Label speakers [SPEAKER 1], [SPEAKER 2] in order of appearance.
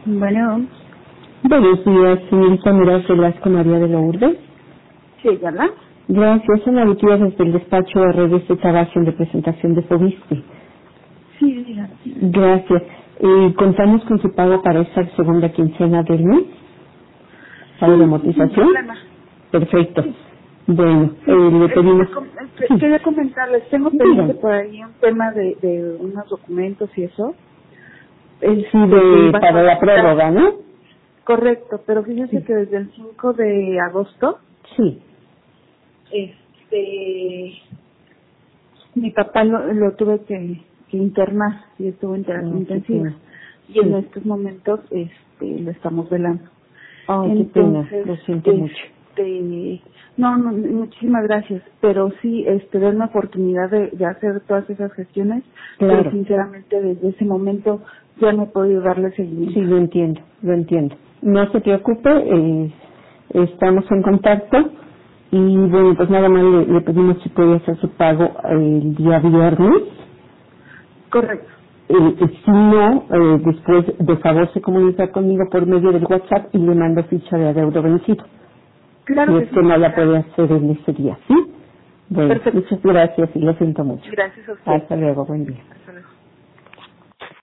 [SPEAKER 1] Bueno,
[SPEAKER 2] Buenos días, señorita Miras Velasco María de Lourdes.
[SPEAKER 1] sí, ¿verdad?
[SPEAKER 2] Gracias, Ana Lucía desde el despacho de redes de trabajo de presentación de Fobiste.
[SPEAKER 1] Sí, diga.
[SPEAKER 2] Gracias. Contamos con su pago para esta segunda quincena del mes, pago de
[SPEAKER 1] Sin
[SPEAKER 2] amortización.
[SPEAKER 1] problema.
[SPEAKER 2] Perfecto.
[SPEAKER 1] Sí.
[SPEAKER 2] Bueno,
[SPEAKER 1] Sí,
[SPEAKER 2] le pedimos... Sí,
[SPEAKER 1] quería comentarles, tengo pendiente
[SPEAKER 2] dígame.
[SPEAKER 1] por ahí un tema de unos documentos y eso.
[SPEAKER 2] Sí,
[SPEAKER 1] Que iba a
[SPEAKER 2] para la
[SPEAKER 1] solicitar.
[SPEAKER 2] prórroga, ¿no?
[SPEAKER 1] Correcto, pero fíjense
[SPEAKER 2] Sí.
[SPEAKER 1] que desde el 5 de agosto,
[SPEAKER 2] Sí.
[SPEAKER 1] mi papá lo tuve que internar y estuvo en terapia
[SPEAKER 2] Qué
[SPEAKER 1] intensiva.
[SPEAKER 2] pena.
[SPEAKER 1] Y en
[SPEAKER 2] Sí.
[SPEAKER 1] estos momentos, lo estamos velando.
[SPEAKER 2] Ay, qué pena,
[SPEAKER 1] Entonces,
[SPEAKER 2] lo siento mucho.
[SPEAKER 1] no, muchísimas gracias, pero sí, denme una oportunidad de hacer todas esas gestiones, pero
[SPEAKER 2] Claro.
[SPEAKER 1] sinceramente desde ese momento ya no he podido darle seguimiento.
[SPEAKER 2] Sí, lo entiendo, lo entiendo. No se preocupe, estamos en contacto y bueno, pues nada más le pedimos si puede hacer su pago el día viernes.
[SPEAKER 1] Correcto.
[SPEAKER 2] Si no, después de favor se comunica conmigo por medio del WhatsApp y le mando ficha de adeudo vencido. Si
[SPEAKER 1] Claro que
[SPEAKER 2] es que
[SPEAKER 1] sí.
[SPEAKER 2] no la
[SPEAKER 1] Claro.
[SPEAKER 2] puede hacer en ese día, ¿sí? Bueno,
[SPEAKER 1] Perfecto.
[SPEAKER 2] muchas gracias y lo siento mucho.
[SPEAKER 1] Gracias a usted.
[SPEAKER 2] Hasta luego, buen día.
[SPEAKER 1] Hasta luego.